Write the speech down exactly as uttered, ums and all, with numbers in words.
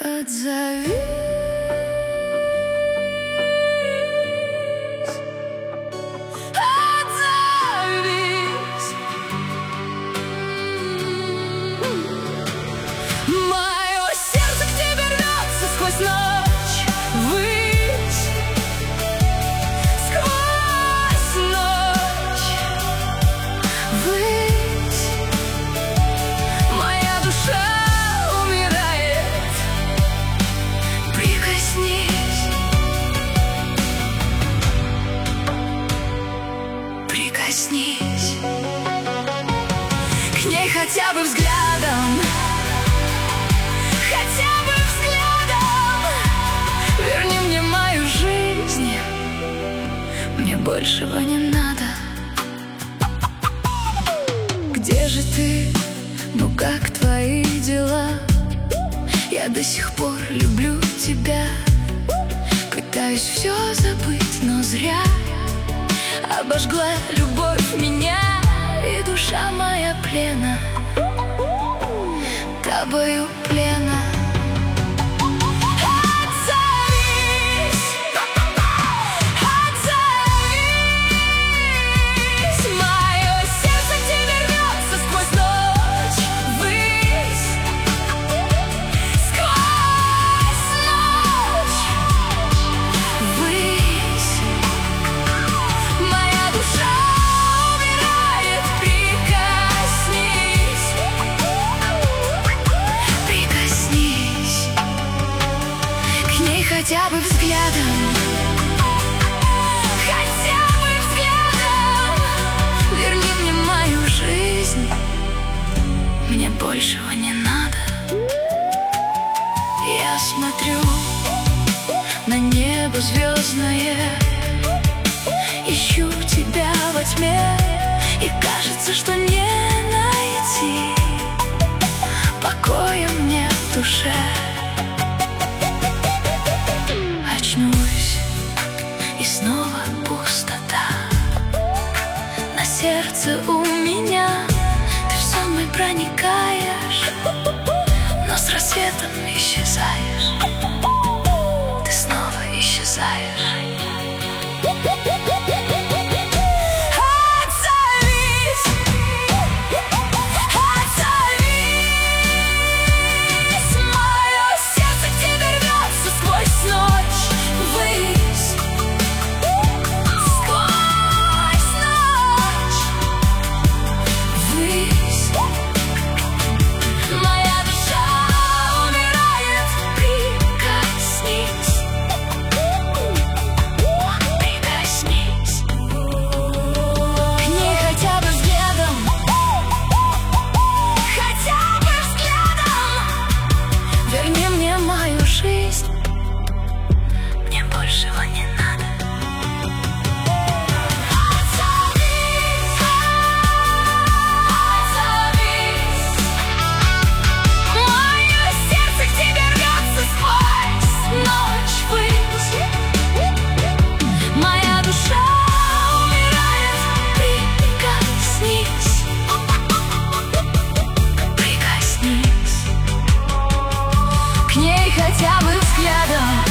Отзовись, отзовись. Мое сердце к тебе рвется сквозь ночь, ввысь, сквозь ночь, ввысь. Моя душа умирает, прикоснись, прикоснись к ней хотя бы взглядом, хотя бы взглядом. Верни мне мою жизнь, мне большего не надо. Где же ты? Ну как твои дела? Я до сих пор люблю тебя, пытаюсь все забыть, но зря. Обожгла любовь меня, и душа моя плена, тобою плена. Отзовись, отзовись. Мое сердце к тебе рвется сквозь ночь, ввысь, сквозь ночь, ввысь. Моя душа умирает, прикоснись, прикоснись к ней хотя бы взглядом, хотя бы взглядом. Верни мне мою жизнь, мне большего не надо. Я смотрю на небо звездное, ищу тебя во тьме, и кажется, что не найти покоя мне в душе. Очнусь, и снова пустота на сердце у меня. Ты в сон мой проникаешь, но с рассветом исчезаешь. Ты снова исчезаешь. Отзовись, отзовись. Мое сердце к тебе рвется сквозь ночь, ввысь, сквозь ночь, ввысь. Моя душа умирает, прикоснись, прикоснись к ней хотя бы взглядом, хотя бы взглядом. Верни мне мою жизнь, мне большего не надо. Отзовись, отзовись. Мое сердце к тебе рвется сквозь ночь, ввысь. Моя душа умирает, прикоснись, прикоснись к ней хотя бы взглядом,